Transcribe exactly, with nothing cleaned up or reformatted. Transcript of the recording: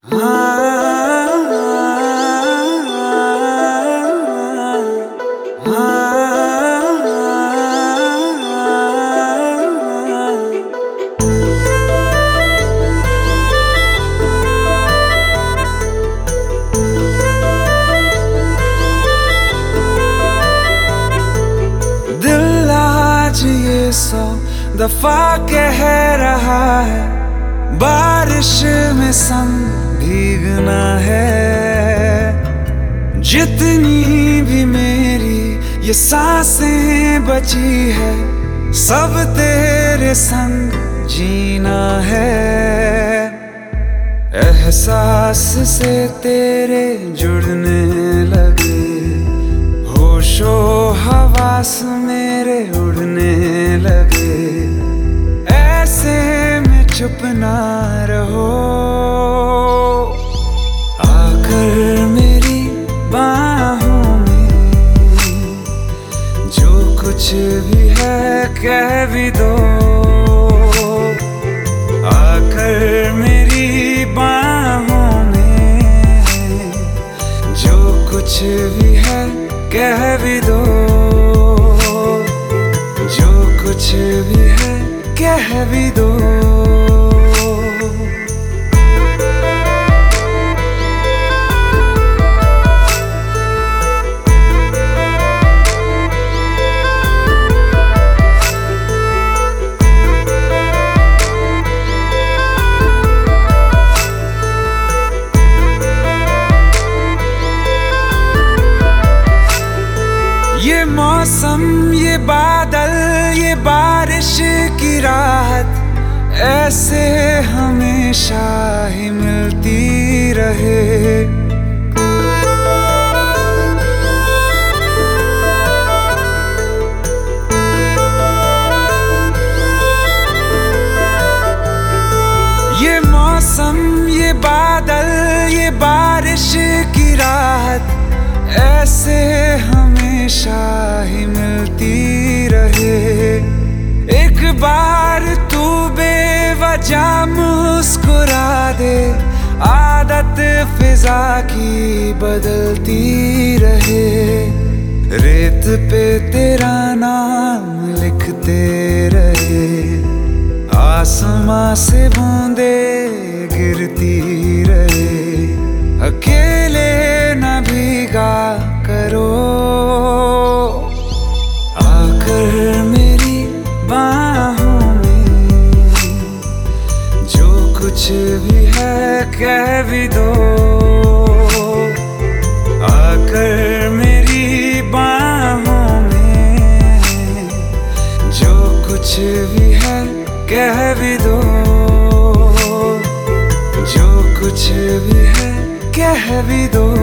दिल आज ये सौ दफा कह रहा है, बारिश में संग भीगना है। जितनी भी मेरी ये सांसें बची है, सब तेरे संग जीना है। एहसास से तेरे जुड़ने लगे, होशो हवास मेरे उड़ने लगे। ऐसे में चुप ना रहो, आकर मेरी बाहों में जो कुछ भी है कह भी दो। आकर मेरी बाहों में जो कुछ भी है कह भी दो। जो कुछ भी है कह भी दो। ये मौसम, ये बादल, ये बारिश की रात ऐसे हमेशा ही मिलती रहे। ये मौसम, ये बादल, ये बारिश की रात ऐसे हमेशा ही मिलती रहे। एक बार तू बेवजह मुस्कुरा दे, आदत फिजा की बदलती रहे। रेत पे तेरा नाम लिखते रहे, आसमां से बूंदे गिरती रहे। अकेले न भीगा करो, आकर मेरी बाहों में जो कुछ भी है कह भी दो। आकर मेरी बाहों में जो कुछ भी है कह भी दो। जो कुछ भी है कह भी दो।